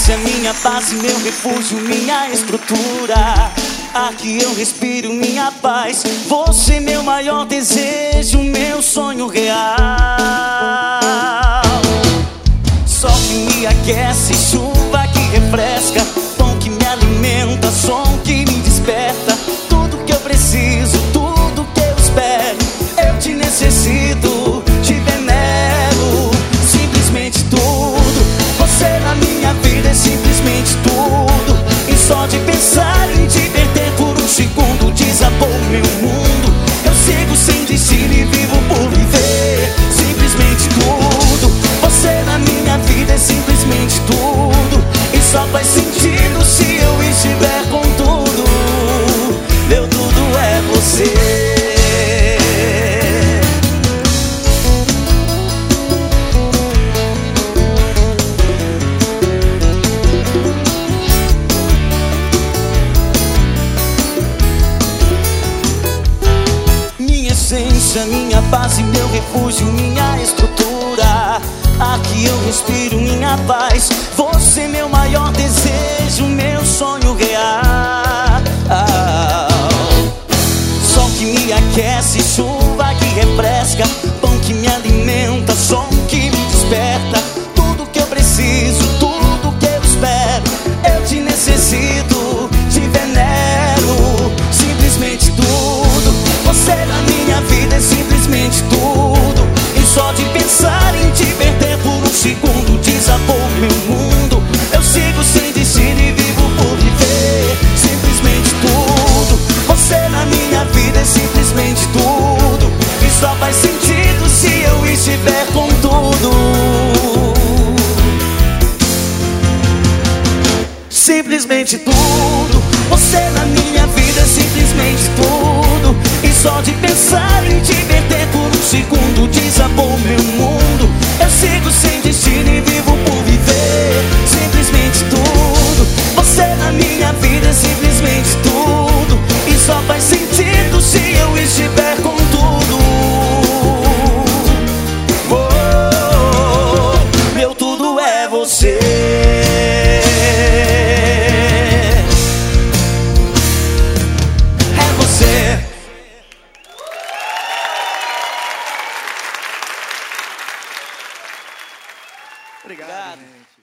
essência, minha base, meu refúgio, minha estrutura. Aqui eu respiro minha paz. Você, meu maior desejo, meu sonho real. Sol que me aquece, chuva que refresca, pão que me alimenta, som que me desperta. Tudo que eu preciso, tudo que eu espero, eu te necessito, te venero. Simplesmente tudo, você na minha vida é simplesmente tudo. E só de pensar em te perder por um segundo desabou meu mundo. Eu sigo sem destino e vivo por viver. Simplesmente tudo, você na minha vida é simplesmente tudo. E só faz sentido se eu estiver com tudo. Meu tudo é você. Minha base, meu refúgio, minha estrutura. Aqui eu respiro minha paz. Você, meu maior desejo, meu sonho real. Sol que me aquece, chuva que refresca, pão que me alimenta, som que me desperta. Tudo que eu preciso, tudo que eu espero, eu te necessito, te venero. Simplesmente tudo, você na minha vida é simplesmente tudo. E só de pensar em te perder por um segundo desabou meu mundo. Eu sigo sem destino e vivo por viver. Simplesmente tudo, você na minha vida é simplesmente tudo. E só faz sentido se eu estiver com tudo. Simplesmente tudo, você na minha vida é simplesmente tudo. E só de pensar em te perder por um segundo desabou meu mundo. Eu sigo sem destino e vivo por viver. Simplesmente tudo, você na minha vida é simplesmente tudo.